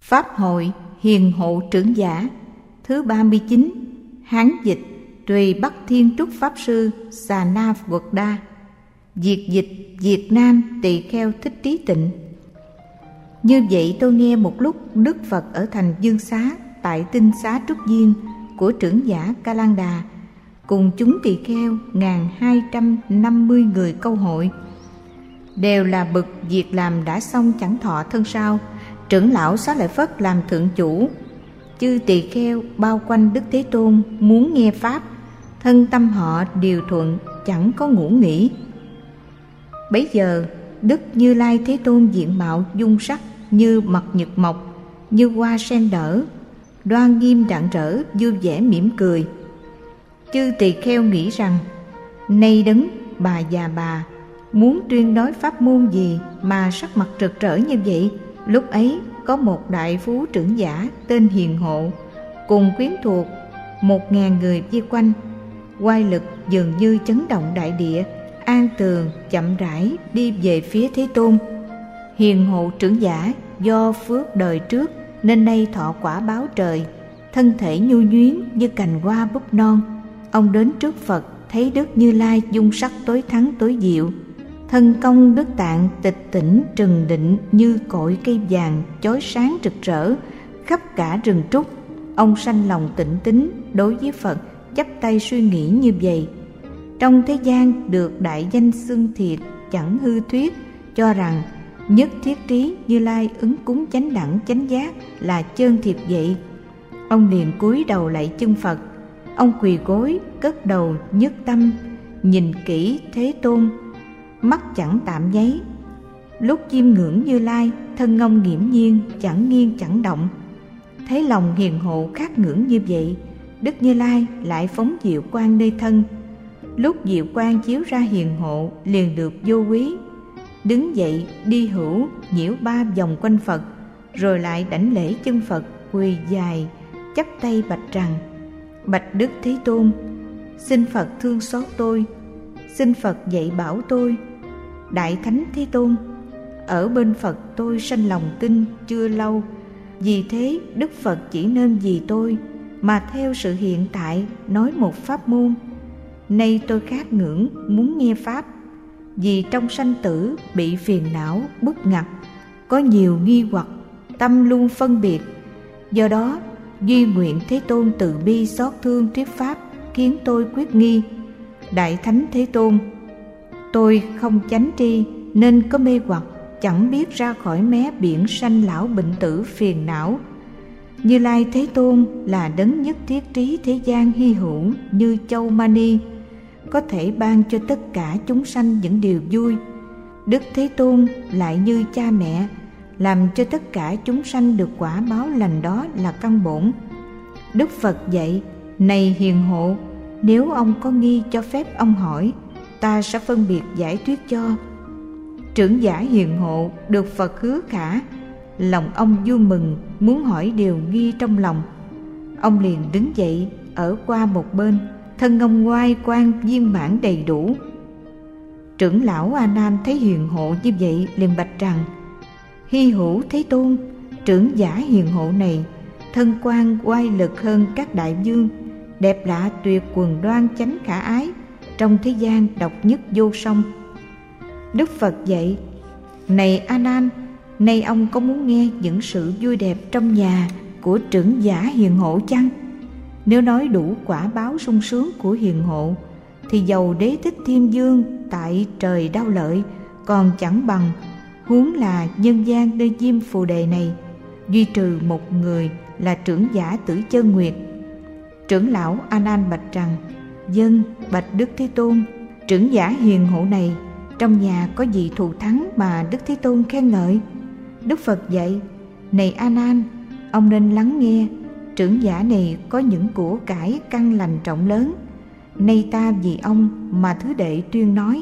Pháp hội Hiền Hộ Trưởng Giả thứ 39. Hán dịch Tùy Bắc Thiên Trúc Pháp Sư Xà Na Phật Đa. Việt dịch Việt Nam Tỳ Kheo Thích Trí Tịnh. Như vậy tôi nghe một lúc Đức Phật ở thành Dương Xá tại Tinh Xá Trúc Viên của trưởng giả Ca Lan Đà cùng chúng tỳ kheo 1250 người câu hội, đều là bậc việc làm đã xong chẳng thọ thân sau. Trưởng lão Xá Lợi Phất làm thượng chủ, chư tỳ kheo bao quanh Đức Thế Tôn muốn nghe pháp, thân tâm họ điều thuận, chẳng có ngủ nghỉ. Bấy giờ Đức Như Lai Thế Tôn diện mạo dung sắc như mặt nhật mộc, như hoa sen nở, đoan nghiêm rạng rỡ, vui vẻ mỉm cười. Chư tỳ kheo nghĩ rằng: nay đấng bà già bà muốn tuyên nói pháp môn gì mà sắc mặt rực rỡ như vậy? Lúc ấy có một đại phú trưởng giả tên Hiền Hộ cùng quyến thuộc 1000 người vây quanh, oai lực dường như chấn động đại địa, an tường chậm rãi đi về phía Thế Tôn. Hiền Hộ trưởng giả do phước đời trước nên nay thọ quả báo trời, thân thể nhu nhuyến như cành hoa búp non. Ông đến trước Phật, thấy Đức Như Lai dung sắc tối thắng tối diệu, thân công Đức Tạng tịch tỉnh trừng định như cội cây vàng chói sáng rực rỡ khắp cả rừng trúc. Ông sanh lòng tịnh tín đối với Phật, chắp tay suy nghĩ như vậy: trong thế gian được đại danh xưng thiệt, chẳng hư thuyết, cho rằng nhất thiết trí Như Lai ứng cúng chánh đẳng chánh giác là chân thiệt vậy. Ông liền cúi đầu lạy chân Phật. Ông quỳ gối cất đầu nhất tâm nhìn kỹ Thế Tôn, mắt chẳng tạm nháy. Lúc chiêm ngưỡng Như Lai, thân ông nghiễm nhiên chẳng nghiêng chẳng động. Thấy lòng Hiền Hộ khát ngưỡng như vậy, Đức Như Lai lại phóng diệu quang nơi thân. Lúc diệu quang chiếu ra Hiền Hộ liền được vô quý, đứng dậy đi hữu nhiễu 3 vòng quanh Phật, rồi lại đảnh lễ chân Phật, quỳ dài chắp tay bạch rằng: bạch Đức Thế Tôn, xin Phật thương xót tôi, xin Phật dạy bảo tôi. Đại Thánh Thế Tôn, ở bên Phật tôi sanh lòng tin chưa lâu, vì thế Đức Phật chỉ nên vì tôi mà theo sự hiện tại nói một pháp môn. Nay tôi khát ngưỡng muốn nghe pháp, vì trong sanh tử bị phiền não bức ngặt, có nhiều nghi hoặc, tâm luôn phân biệt. Do đó duy nguyện Thế Tôn từ bi xót thương thuyết pháp, khiến tôi quyết nghi. Đại Thánh Thế Tôn, tôi không chánh tri nên có mê hoặc, chẳng biết ra khỏi mé biển sanh lão bệnh tử phiền não. Như Lai Thế Tôn là đấng nhất thiết trí thế gian hy hữu như châu mani, có thể ban cho tất cả chúng sanh những điều vui. Đức Thế Tôn lại như cha mẹ, làm cho tất cả chúng sanh được quả báo lành, đó là căn bổn. Đức Phật dạy: này Hiền Hộ, nếu ông có nghi cho phép ông hỏi, ta sẽ phân biệt giải thuyết cho. Trưởng giả Hiền Hộ được Phật hứa khả, lòng ông vui mừng, muốn hỏi điều nghi trong lòng. Ông liền đứng dậy ở qua một bên, thân ông oai quang viên mãn đầy đủ. Trưởng lão A Nan thấy Hiền Hộ như vậy liền bạch rằng: hy hữu Thế Tôn, trưởng giả Hiền Hộ này thân quang oai lực hơn các đại vương, đẹp lạ tuyệt quần đoan chánh khả ái, trong thế gian độc nhất vô song. Đức Phật dạy: này A Nan, nay ông có muốn nghe những sự vui đẹp trong nhà của trưởng giả Hiền Hộ chăng? Nếu nói đủ quả báo sung sướng của Hiền Hộ, thì dầu Đế Thích Thiên Vương tại trời Đao Lợi còn chẳng bằng, huống là nhân gian nơi Diêm Phù Đề này, duy trừ một người là trưởng giả Tử Chân Nguyệt. Trưởng lão A Nan bạch rằng: vâng, bạch Đức Thế Tôn, trưởng giả Hiền Hộ này trong nhà có gì thù thắng mà Đức Thế Tôn khen ngợi? Đức Phật dạy: này A Nan, ông nên lắng nghe. Trưởng giả này có những của cải căn lành trọng lớn, nay ta vì ông mà thứ đệ tuyên nói.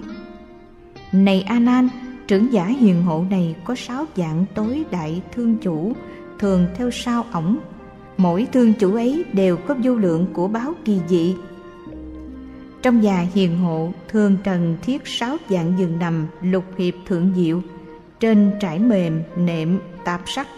Này A Nan, trưởng giả Hiền Hộ này có 6 dạng tối đại thương chủ thường theo sau ổng. Mỗi thương chủ ấy đều có vô lượng của báo kỳ dị. Trong nhà Hiền Hộ thường trần thiết 6 dạng giường nằm lục hiệp thượng diệu, trên trải mềm nệm tạp sắc,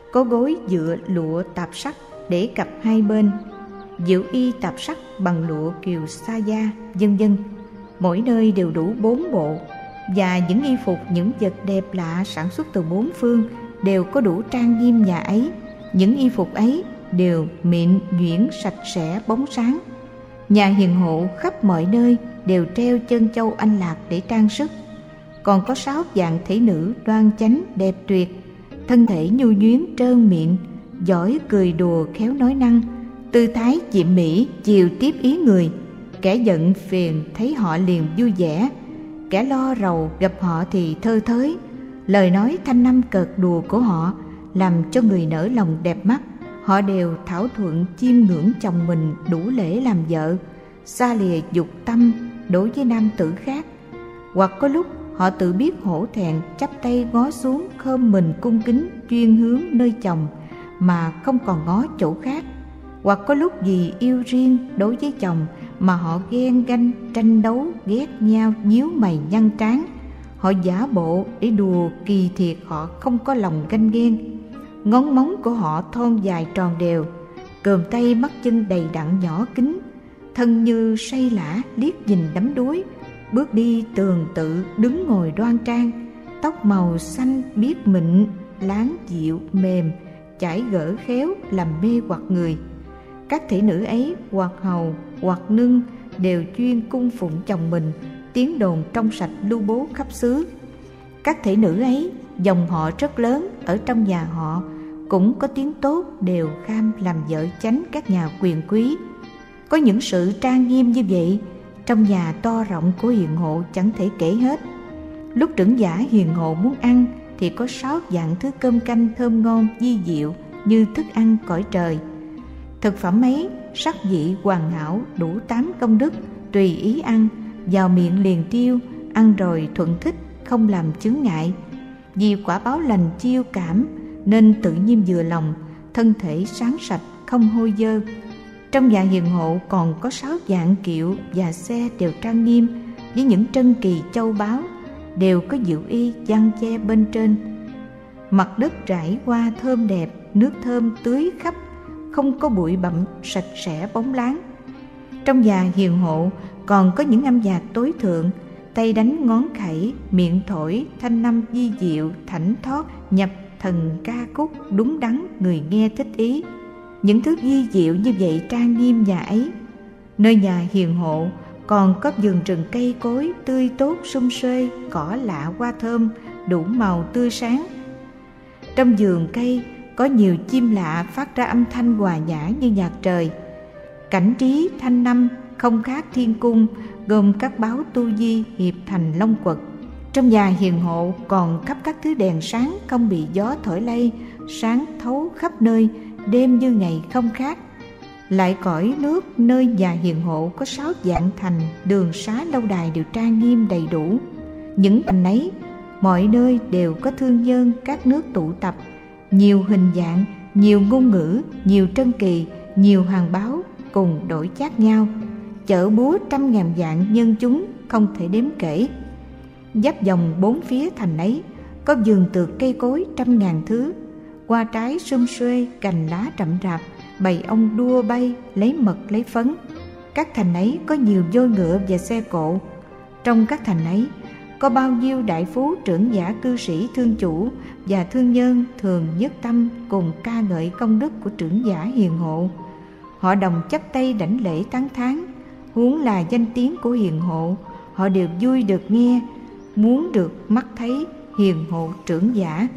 có gối dựa lụa tạp sắc để cặp hai bên, diệu y tạp sắc bằng lụa kiều sa da, vân vân. Mỗi nơi đều đủ 4 bộ, và những y phục, những vật đẹp lạ sản xuất từ 4 phương đều có đủ trang nghiêm nhà ấy. Những y phục ấy đều mịn nhuyễn, sạch sẽ, bóng sáng. Nhà hiền hộ khắp mọi nơi đều treo chân châu anh lạc để trang sức. Còn có 6 dạng thể nữ đoan chánh đẹp tuyệt, thân thể nhu nhuyến trơn mịn, giỏi cười đùa khéo nói năng, tư thái diệm mỹ chiều tiếp ý người. Kẻ giận phiền thấy họ liền vui vẻ, kẻ lo rầu gặp họ thì thơ thới. Lời nói thanh năm cợt đùa của họ làm cho người nở lòng đẹp mắt. Họ đều thảo thuận chiêm ngưỡng chồng mình đủ lễ làm vợ, xa lìa dục tâm đối với nam tử khác. Hoặc có lúc họ tự biết hổ thẹn, chắp tay ngó xuống khom mình cung kính chuyên hướng nơi chồng mà không còn ngó chỗ khác. Hoặc có lúc vì yêu riêng đối với chồng mà họ ghen ganh, tranh đấu, ghét nhau, nhíu mày nhăn trán. Họ giả bộ để đùa, kỳ thiệt họ không có lòng ganh ghen. Ngón móng của họ thon dài tròn đều, cườm tay mắt chân đầy đặn nhỏ kính, thân như say lả liếc nhìn đắm đuối, bước đi tường tự, đứng ngồi đoan trang. Tóc màu xanh biếc mịn, láng dịu mềm, chải gỡ khéo làm mê hoặc người. Các thể nữ ấy hoặc hầu hoặc nương đều chuyên cung phụng chồng mình, tiếng đồn trong sạch lưu bố khắp xứ. Các thể nữ ấy dòng họ rất lớn, ở trong nhà họ cũng có tiếng tốt, đều kham làm vợ chánh các nhà quyền quý. Có những sự trang nghiêm như vậy, trong nhà to rộng của hiền hộ chẳng thể kể hết. Lúc trưởng giả hiền hộ muốn ăn thì có 6 dạng thứ cơm canh thơm ngon di diệu như thức ăn cõi trời. Thực phẩm ấy sắc vị hoàn hảo, đủ 8 công đức, tùy ý ăn, vào miệng liền tiêu, ăn rồi thuận thích, không làm chướng ngại. Vì quả báo lành chiêu cảm nên tự nhiên vừa lòng, thân thể sáng sạch, không hôi dơ. Trong nhà hiền hộ còn có 6 dạng kiệu và xe đều trang nghiêm, với những trân kỳ châu báu, đều có diệu y giăng che bên trên. Mặt đất trải qua thơm đẹp, nước thơm tưới khắp, không có bụi bặm, sạch sẽ bóng láng. Trong nhà hiền hộ còn có những âm nhạc tối thượng, tay đánh ngón khẩy, miệng thổi thanh năm di diệu, thảnh thót, nhập thần ca khúc đúng đắn, người nghe thích ý. Những thứ di diệu như vậy trang nghiêm nhà ấy. Nơi nhà hiền hộ còn có vườn rừng cây cối tươi tốt sum xuê, cỏ lạ hoa thơm đủ màu tươi sáng. Trong vườn cây có nhiều chim lạ phát ra âm thanh hòa nhã như nhạc trời. Cảnh trí thanh năm không khác thiên cung, gồm các báo tu di hiệp thành long quật. Trong nhà hiền hộ còn khắp các thứ đèn sáng không bị gió thổi lay, sáng thấu khắp nơi, đêm như ngày không khác. Lại cõi nước nơi nhà hiền hộ có 6 dạng thành, đường xá lâu đài đều trang nghiêm đầy đủ. Những thành ấy mọi nơi đều có thương nhân các nước tụ tập, nhiều hình dạng, nhiều ngôn ngữ, nhiều trân kỳ, nhiều hàng báo cùng đổi chác nhau. Chợ búa trăm ngàn vạn nhân chúng không thể đếm kể. Giáp vòng 4 phía thành ấy có vườn tược cây cối trăm ngàn thứ, hoa trái sum xuê, cành lá rậm rạp, bầy ong đua bay lấy mật lấy phấn. Các thành ấy có nhiều voi ngựa và xe cộ. Trong các thành ấy có bao nhiêu đại phú trưởng giả cư sĩ thương chủ và thương nhân thường nhất tâm cùng ca ngợi công đức của trưởng giả hiền hộ. Họ đồng chắp tay đảnh lễ tán thán, huống là danh tiếng của hiền hộ, họ đều vui được nghe, muốn được mắt thấy hiền hộ trưởng giả.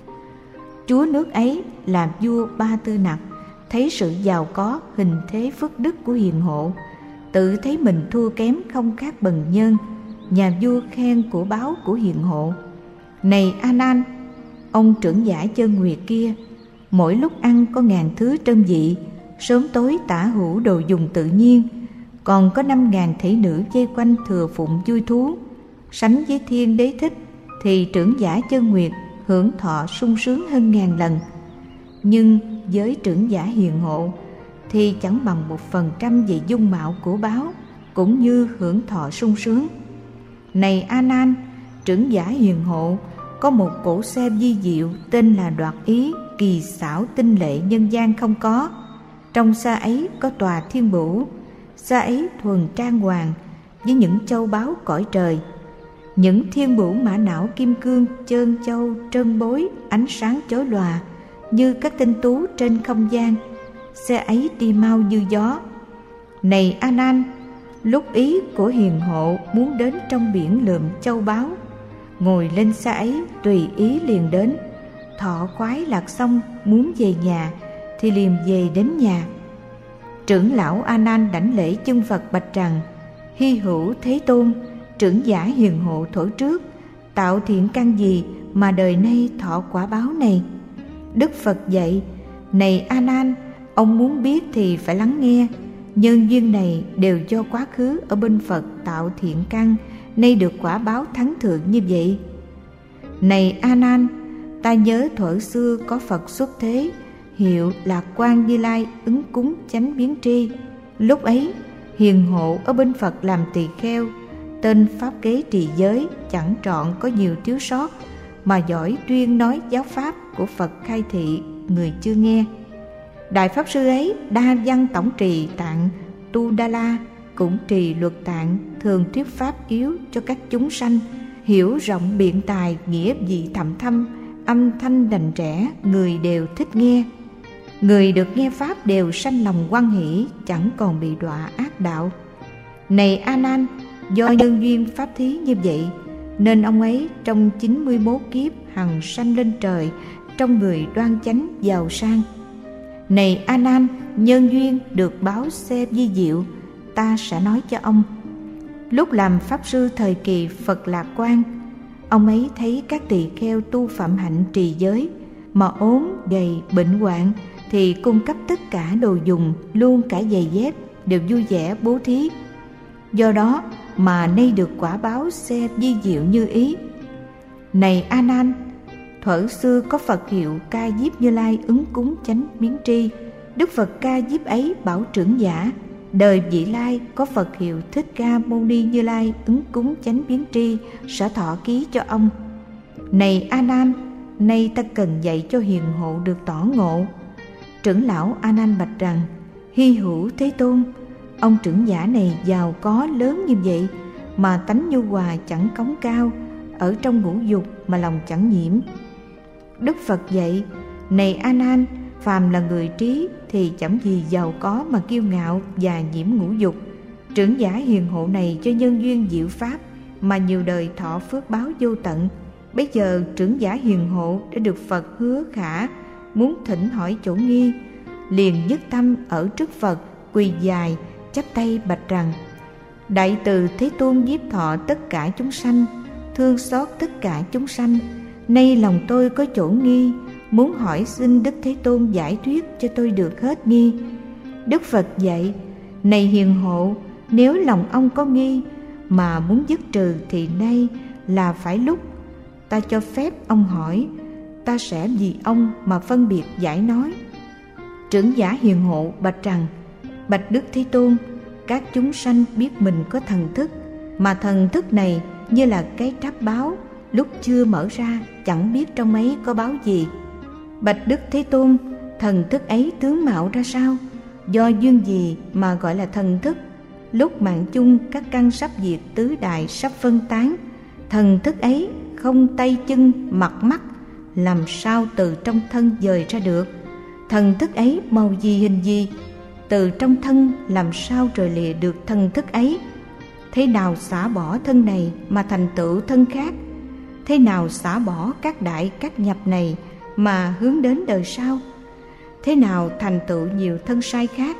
Chúa nước ấy là vua Ba Tư Nặc, thấy sự giàu có hình thế phước đức của hiền hộ, tự thấy mình thua kém không khác bần nhân. Nhà vua khen của báo của hiền hộ: "Này A Nan, ông trưởng giả Chân Nguyệt kia, mỗi lúc ăn có ngàn thứ trân vị, sớm tối tả hữu đồ dùng tự nhiên, còn có 5.000 thể nữ vây quanh thừa phụng vui thú. Sánh với thiên đế thích thì trưởng giả Chân Nguyệt hưởng thọ sung sướng hơn ngàn lần. Nhưng với trưởng giả hiền hộ thì chẳng bằng 1% về dung mạo của báo, cũng như hưởng thọ sung sướng. Này A Nan, trưởng giả hiền hộ có một cỗ xe vi diệu tên là Đoạt Ý, kỳ xảo tinh lệ nhân gian không có. Trong xa ấy có tòa thiên bửu, xa ấy thuần trang hoàng với những châu báu cõi trời. Những thiên bửu mã não kim cương trơn châu trân bối, ánh sáng chói lòa như các tinh tú trên không gian. Xe ấy đi mau như gió. Này A Nan, lúc ý của hiền hộ muốn đến trong biển lượm châu báu, ngồi lên xe ấy tùy ý liền đến. Thọ khoái lạc xong muốn về nhà thì liền về đến nhà. Trưởng lão A Nan đảnh lễ chân Phật bạch rằng: Hy hữu Thế Tôn, trưởng giả hiền hộ thuở trước tạo thiện căn gì mà đời nay thọ quả báo này? Đức Phật dạy: Này A Nan, ông muốn biết thì phải lắng nghe. Nhân duyên này đều do quá khứ ở bên Phật tạo thiện căn, nay được quả báo thắng thượng như vậy. Này A Nan, ta nhớ thuở xưa có Phật xuất thế, hiệu là Quan Như Lai ứng cúng chánh biến tri. Lúc ấy hiền hộ ở bên Phật làm tỳ kheo, tên pháp kế trì giới, chẳng trọn có nhiều thiếu sót, mà giỏi tuyên nói giáo pháp của Phật khai thị, người chưa nghe. Đại pháp sư ấy đa văn tổng trì tạng Tu Đa La, cũng trì luật tạng, thường thuyết pháp yếu cho các chúng sanh, hiểu rộng biện tài, nghĩa vị thậm thâm, âm thanh đành trẻ, người đều thích nghe. Người được nghe pháp đều sanh lòng hoan hỷ, chẳng còn bị đọa ác đạo. Này A Nan, do nhân duyên pháp thí như vậy, nên ông ấy trong 91 kiếp hằng sanh lên trời, trong người đoan chánh giàu sang. Này A Nan, nhân duyên được báo xe vi diệu, ta sẽ nói cho ông. Lúc làm pháp sư thời kỳ Phật Lạc Quan, ông ấy thấy các tỳ kheo tu phạm hạnh trì giới mà ốm gầy bệnh hoạn thì cung cấp tất cả đồ dùng, luôn cả giày dép đều vui vẻ bố thí. Do đó mà nay được quả báo xe vi diệu như ý. Này A Nan, thuở xưa có Phật hiệu Ca Diếp Như Lai ứng cúng chánh biến tri. Đức Phật Ca Diếp ấy bảo trưởng giả, đời vị lai có Phật hiệu Thích Ca Mâu Ni Như Lai ứng cúng chánh biến tri, sẽ thọ ký cho ông. Này A Nan, nay ta cần dạy cho hiền hộ được tỏ ngộ. Trưởng lão A Nan bạch rằng: Hy hữu Thế Tôn, ông trưởng giả này giàu có lớn như vậy mà tánh nhu hòa chẳng cống cao, ở trong ngũ dục mà lòng chẳng nhiễm. Đức Phật dạy: Này A Nan, phàm là người trí thì chẳng vì giàu có mà kiêu ngạo và nhiễm ngũ dục. Trưởng giả hiền hộ này cho nhân duyên diệu pháp mà nhiều đời thọ phước báo vô tận. Bây giờ trưởng giả hiền hộ đã được Phật hứa khả, muốn thỉnh hỏi chỗ nghi, liền nhất tâm ở trước Phật quỳ dài chắp tay bạch rằng: Đại từ Thế Tôn nhiếp thọ tất cả chúng sanh, thương xót tất cả chúng sanh. Nay lòng tôi có chỗ nghi, muốn hỏi xin Đức Thế Tôn giải thuyết cho tôi được hết nghi. Đức Phật dạy: Này hiền hộ, nếu lòng ông có nghi mà muốn dứt trừ thì nay là phải lúc. Ta cho phép ông hỏi, ta sẽ vì ông mà phân biệt giải nói. Trưởng giả hiền hộ bạch rằng: Bạch Đức Thế Tôn, các chúng sanh biết mình có thần thức, mà thần thức này như là cái tráp báo, lúc chưa mở ra chẳng biết trong ấy có báo gì. Bạch Đức Thế Tôn, thần thức ấy tướng mạo ra sao? Do duyên gì mà gọi là thần thức? Lúc mạng chung các căn sắp diệt, tứ đại sắp phân tán, thần thức ấy không tay chân mặt mắt, làm sao từ trong thân dời ra được? Thần thức ấy màu gì hình gì? Từ trong thân làm sao rời lìa được thần thức ấy? Thế nào xả bỏ thân này mà thành tựu thân khác? Thế nào xả bỏ các đại các nhập này mà hướng đến đời sau? Thế nào thành tựu nhiều thân sai khác?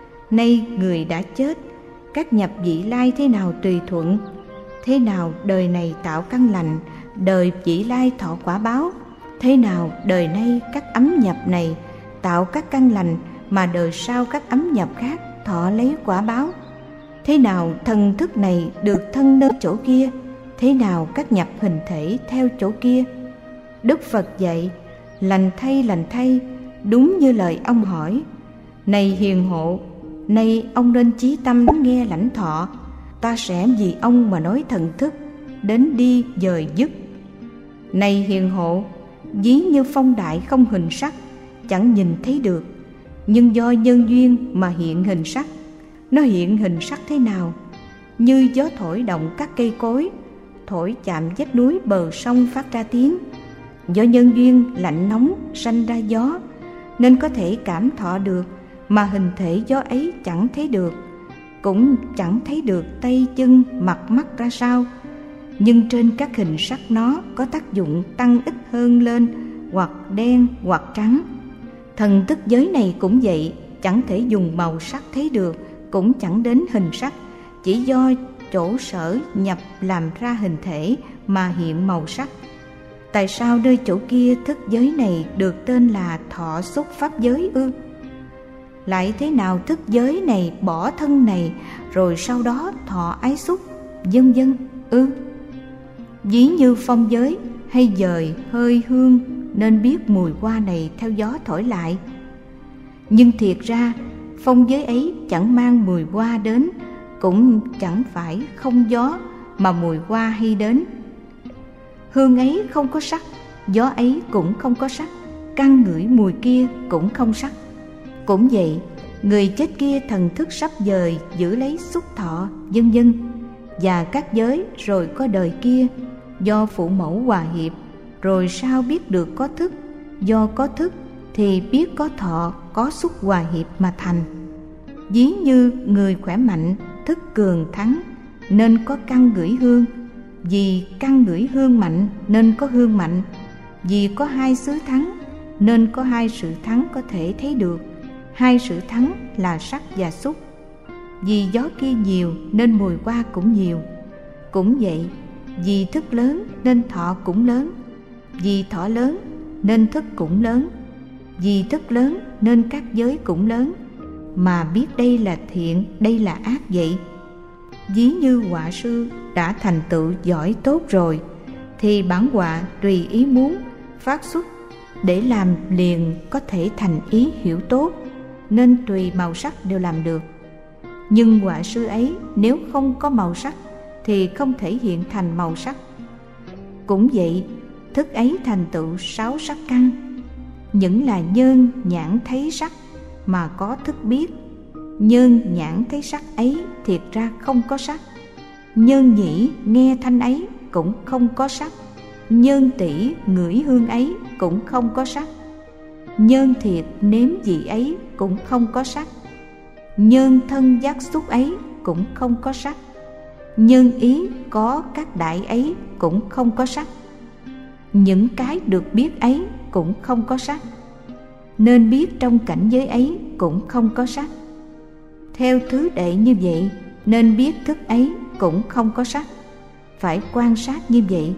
Nay người đã chết, các nhập vị lai thế nào tùy thuận? Thế nào đời này tạo căn lành, đời vị lai thọ quả báo? Thế nào đời nay các ấm nhập này tạo các căn lành, mà đời sau các ấm nhập khác thọ lấy quả báo? Thế nào thần thức này được thân nơi chỗ kia? Thế nào các nhập hình thể theo chỗ kia? Đức Phật dạy: Lành thay, đúng như lời ông hỏi. Này hiền hộ, nay ông nên chí tâm nghe lãnh thọ. Ta sẽ vì ông mà nói thần thức, đến đi dời dứt. Này hiền hộ, ví như phong đại không hình sắc, chẳng nhìn thấy được, nhưng do nhân duyên mà hiện hình sắc. Nó hiện hình sắc thế nào? Như gió thổi động các cây cối, thổi chạm vách núi bờ sông phát ra tiếng. Do nhân duyên lạnh nóng sanh ra gió, nên có thể cảm thọ được, mà hình thể gió ấy chẳng thấy được, cũng chẳng thấy được tay chân mặt mắt ra sao. Nhưng trên các hình sắc nó có tác dụng tăng ít hơn lên, hoặc đen hoặc trắng. Thần thức giới này cũng vậy, chẳng thể dùng màu sắc thấy được, cũng chẳng đến hình sắc, chỉ do chỗ sở nhập làm ra hình thể mà hiện màu sắc. Tại sao nơi chỗ kia thức giới này được tên là thọ xúc pháp giới ư? Lại thế nào thức giới này bỏ thân này, rồi sau đó thọ ái xúc, vân vân ư? Ví như phong giới hay dời hơi hương, nên biết mùi hoa này theo gió thổi lại. Nhưng thiệt ra phong giới ấy chẳng mang mùi hoa đến, cũng chẳng phải không gió mà mùi hoa hay đến. Hương ấy không có sắc, gió ấy cũng không có sắc, căn ngửi mùi kia cũng không sắc. Cũng vậy, người chết kia thần thức sắp dời giữ lấy xúc thọ, vân vân, và các giới rồi có đời kia, do phụ mẫu hòa hiệp, rồi sao biết được có thức, do có thức thì biết có thọ, có xúc hòa hiệp mà thành. Ví như người khỏe mạnh, thức cường thắng, nên có căn ngửi hương, vì căn ngửi hương mạnh nên có hương mạnh, vì có hai xứ thắng nên có hai sự thắng có thể thấy được. Hai sự thắng là sắc và xúc. Vì gió kia nhiều nên mùi hoa cũng nhiều. Cũng vậy, vì thức lớn nên thọ cũng lớn, vì thọ lớn nên thức cũng lớn, vì thức lớn nên các giới cũng lớn, mà biết đây là thiện, đây là ác vậy. Ví như họa sư đã thành tựu giỏi tốt rồi, thì bản họa tùy ý muốn phát xuất để làm liền có thể thành ý hiểu tốt, nên tùy màu sắc đều làm được. Nhưng họa sư ấy nếu không có màu sắc thì không thể hiện thành màu sắc. Cũng vậy, thức ấy thành tựu 6 sắc căn, những là nhân nhãn thấy sắc mà có thức biết. Nhân nhãn thấy sắc ấy thiệt ra không có sắc. Nhân nhĩ nghe thanh ấy cũng không có sắc. Nhân tỷ ngửi hương ấy cũng không có sắc. Nhân thiệt nếm vị ấy cũng không có sắc. Nhân thân giác xúc ấy cũng không có sắc. Nhân ý có các đại ấy cũng không có sắc. Những cái được biết ấy cũng không có sắc, nên biết trong cảnh giới ấy cũng không có sắc. Theo thứ đệ như vậy, nên biết thức ấy cũng không có sắc. Phải quan sát như vậy.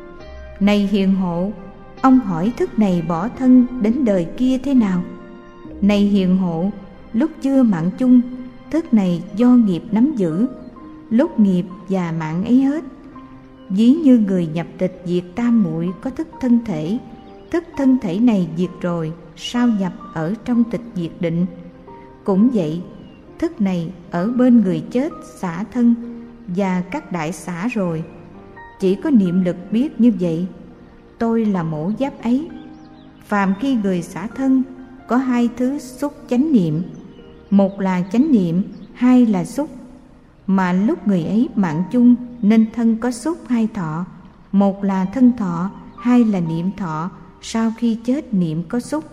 Này hiền hộ, ông hỏi thức này bỏ thân đến đời kia thế nào? Này hiền hộ, lúc chưa mạng chung, thức này do nghiệp nắm giữ, lúc nghiệp và mạng ấy hết. Ví như người nhập tịch diệt tam muội có thức thân thể, thức thân thể này diệt rồi, sao nhập ở trong tịch diệt định. Cũng vậy, thức này ở bên người chết xả thân và các đại xả rồi, chỉ có niệm lực biết như vậy. Tôi là mổ giáp ấy. Phàm khi người xả thân, có hai thứ xúc chánh niệm, một là chánh niệm, hai là xúc. Mà lúc người ấy mạng chung nên thân có xúc hai thọ, một là thân thọ, hai là niệm thọ, sau khi chết niệm có xúc.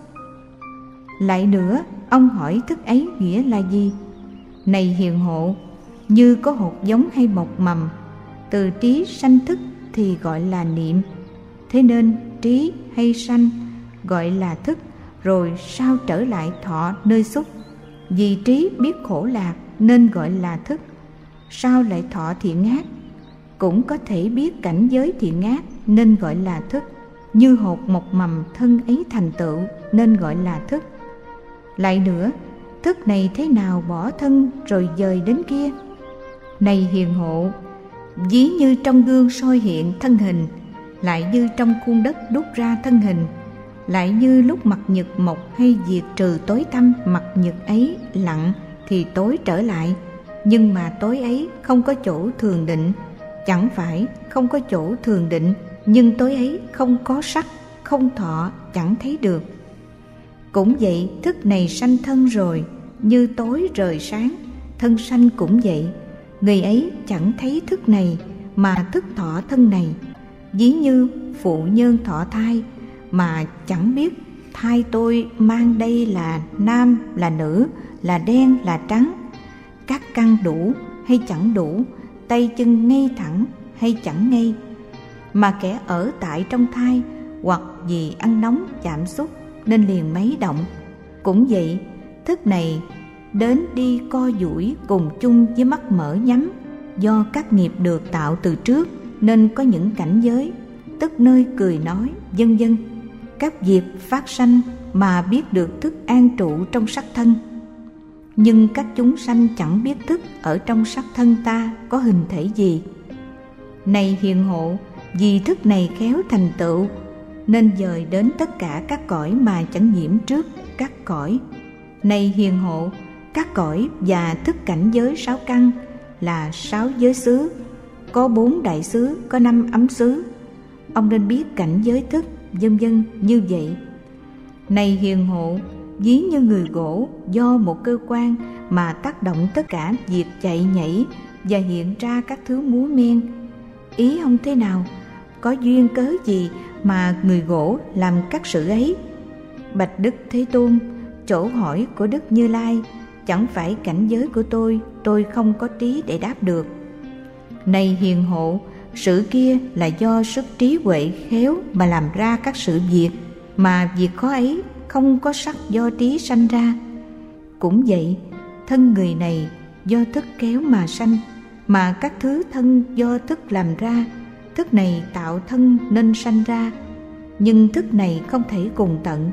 Lại nữa, ông hỏi thức ấy nghĩa là gì? Này hiền hộ, như có hột giống hay mọc mầm, từ trí sanh thức thì gọi là niệm. Thế nên trí hay sanh gọi là thức, rồi sao trở lại thọ nơi xúc. Vì trí biết khổ lạc nên gọi là thức, sao lại thọ thiện ác? Cũng có thể biết cảnh giới thiện ác nên gọi là thức. Như hột mọc mầm thân ấy thành tựu nên gọi là thức. Lại nữa, thức này thế nào bỏ thân rồi dời đến kia? Này hiền hộ, ví như trong gương soi hiện thân hình, lại như trong khuôn đất đúc ra thân hình, lại như lúc mặt nhật mọc hay diệt trừ tối tăm, mặt nhật ấy lặng thì tối trở lại. Nhưng mà tối ấy không có chỗ thường định. Chẳng phải không có chỗ thường định, nhưng tối ấy không có sắc, không thọ chẳng thấy được. Cũng vậy, thức này sanh thân rồi, như tối rời sáng, thân sanh cũng vậy. Người ấy chẳng thấy thức này mà thức thọ thân này. Ví như phụ nhân thọ thai mà chẳng biết thai tôi mang đây là nam là nữ, là đen là trắng, các căn đủ hay chẳng đủ, tay chân ngay thẳng hay chẳng ngay, mà kẻ ở tại trong thai hoặc vì ăn nóng chạm xúc nên liền mấy động. Cũng vậy, thức này đến đi co duỗi cùng chung với mắt mở nhắm, do các nghiệp được tạo từ trước nên có những cảnh giới, tức nơi cười nói, vân vân, các việc phát sanh mà biết được thức an trụ trong sắc thân. Nhưng các chúng sanh chẳng biết thức ở trong sắc thân ta có hình thể gì. Này hiền hộ, vì thức này khéo thành tựu nên dời đến tất cả các cõi mà chẳng nhiễm trước các cõi. Này hiền hộ, các cõi và thức cảnh giới 6 căn là 6 giới xứ, có 4 đại xứ, có 5 ấm xứ. Ông nên biết cảnh giới thức, vân vân như vậy. Này hiền hộ, ví như người gỗ do một cơ quan mà tác động tất cả việc chạy nhảy và hiện ra các thứ múa men. Ý ông thế nào? Có duyên cớ gì mà người gỗ làm các sự ấy? Bạch Đức Thế Tôn, chỗ hỏi của Đức Như Lai chẳng phải cảnh giới của tôi không có trí để đáp được. Này hiền hộ, sự kia là do sức trí huệ khéo mà làm ra các sự việc, mà việc khó ấy không có sắc do trí sanh ra. Cũng vậy, thân người này do thức kéo mà sanh, mà các thứ thân do thức làm ra. Thức này tạo thân nên sanh ra, nhưng thức này không thể cùng tận.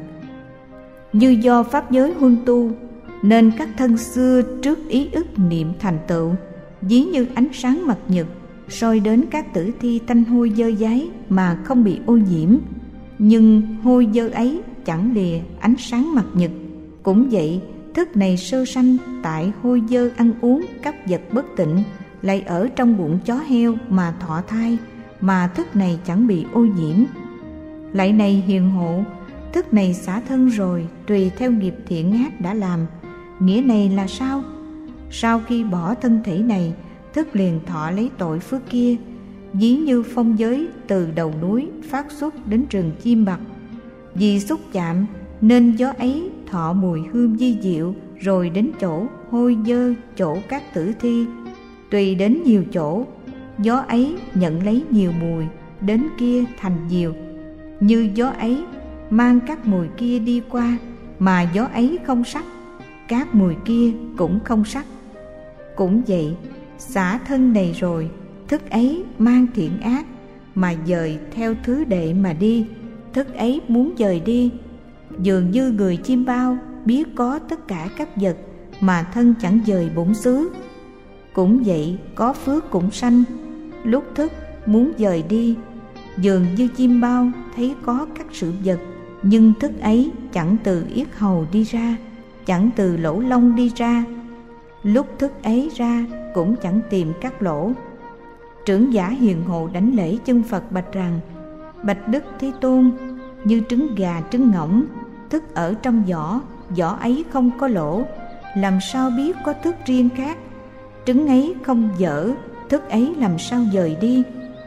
Như do pháp giới huân tu nên các thân xưa trước ý ức niệm thành tựu, ví như ánh sáng mặt nhật soi đến các tử thi tanh hôi dơ dáy mà không bị ô nhiễm, nhưng hôi dơ ấy chẳng lìa ánh sáng mặt nhật. Cũng vậy, thức này sơ sanh tại hôi dơ ăn uống các vật bất tịnh, lại ở trong bụng chó heo mà thọ thai, mà thức này chẳng bị ô nhiễm. Lại này hiền hộ, thức này xả thân rồi tùy theo nghiệp thiện ác đã làm. Nghĩa này là sao? Sau khi bỏ thân thể này, thức liền thọ lấy tội phước kia, ví như phong giới từ đầu núi phát xuất đến rừng chim bặt. Vì xúc chạm nên gió ấy thọ mùi hương vi diệu, rồi đến chỗ hôi dơ chỗ các tử thi. Tùy đến nhiều chỗ, gió ấy nhận lấy nhiều mùi, đến kia thành nhiều. Như gió ấy mang các mùi kia đi qua, mà gió ấy không sắc, các mùi kia cũng không sắc. Cũng vậy, xả thân này rồi, thức ấy mang thiện ác mà dời theo thứ đệ mà đi. Thức ấy muốn dời đi, dường như người chim bao biết có tất cả các vật mà thân chẳng dời bổn xứ. Cũng vậy, có phước cũng sanh, lúc thức muốn dời đi, dường như chim bao thấy có các sự vật, nhưng thức ấy chẳng từ yết hầu đi ra, chẳng từ lỗ lông đi ra. Lúc thức ấy ra cũng chẳng tìm các lỗ. Trưởng giả hiền hộ đảnh lễ chân Phật bạch rằng: Bạch Đức Thế Tôn, như trứng gà trứng ngỗng, thức ở trong vỏ, vỏ ấy không có lỗ, làm sao biết có thức riêng khác? Trứng ấy không dở, thức ấy làm sao dời đi?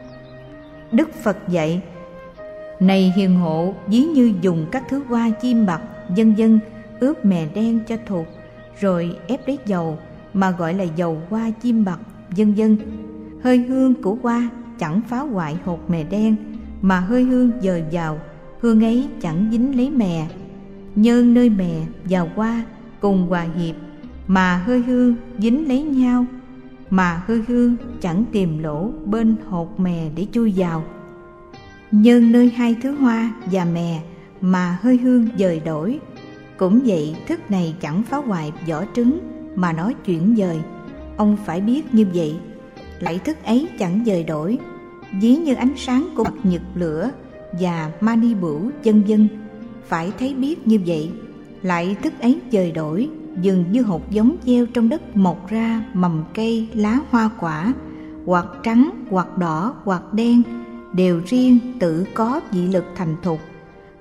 Đức Phật dạy: Này hiền hộ, ví như dùng các thứ hoa chim bặt vân vân ướp mè đen cho thuộc, rồi ép lấy dầu mà gọi là dầu hoa chim bặt vân vân. Hơi hương của hoa chẳng phá hoại hột mè đen, mà hơi hương dời vào, hương ấy chẳng dính lấy mè. Nhơn nơi mè và hoa cùng hòa hiệp, mà hơi hương dính lấy nhau, mà hơi hương chẳng tìm lỗ bên hột mè để chui vào. Nhơn nơi hai thứ hoa và mè, mà hơi hương dời đổi. Cũng vậy, thức này chẳng phá hoại vỏ trứng mà nó chuyển dời. Ông phải biết như vậy. Lại thức ấy chẳng dời đổi, ví như ánh sáng của mặt nhật lửa và mani bửu vân vân, phải thấy biết như vậy. Lại thức ấy dời đổi, dường như hột giống gieo trong đất mọc ra mầm cây lá hoa quả, hoặc trắng hoặc đỏ hoặc đen, đều riêng tự có vị lực thành thục.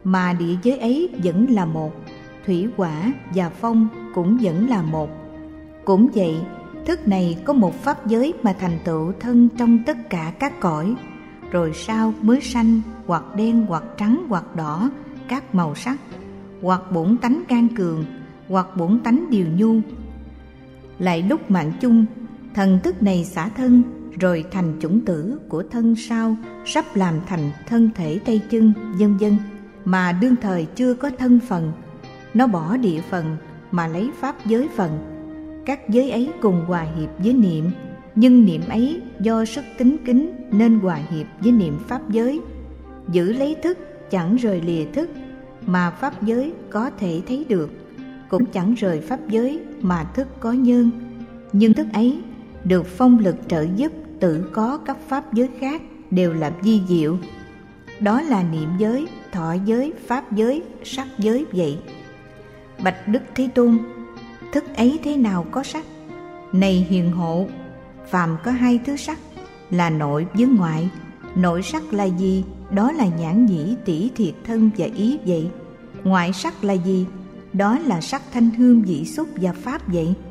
mà địa giới ấy vẫn là một, thủy hỏa và phong cũng vẫn là một. Cũng vậy, thức này có một pháp giới mà thành tựu thân trong tất cả các cõi, rồi sau mới sanh hoặc đen hoặc trắng hoặc đỏ các màu sắc, hoặc bổn tánh can cường, hoặc bổn tánh điều nhu. Lại lúc mạng chung, thần thức này xả thân rồi thành chủng tử của thân sau, sắp làm thành thân thể tay chân, vân vân, mà đương thời chưa có thân phần. Nó bỏ địa phần mà lấy pháp giới phần. Các giới ấy cùng hòa hiệp với niệm, nhưng niệm ấy do sức tính kính nên hòa hiệp với niệm pháp giới. Giữ lấy thức chẳng rời lìa thức, mà pháp giới có thể thấy được, cũng chẳng rời pháp giới mà thức có nhân. Nhưng thức ấy được phong lực trợ giúp tự có các pháp giới khác đều là vi diệu. Đó là niệm giới, thọ giới, pháp giới, sắc giới vậy. Bạch Đức Thế Tôn, thức ấy thế nào có sắc? Này hiền hộ, phàm có hai thứ sắc là nội với ngoại. Nội sắc là gì? Đó là nhãn nhĩ tỷ thiệt thân và ý vậy. Ngoại sắc là gì? Đó là sắc thanh hương vị xúc và pháp vậy.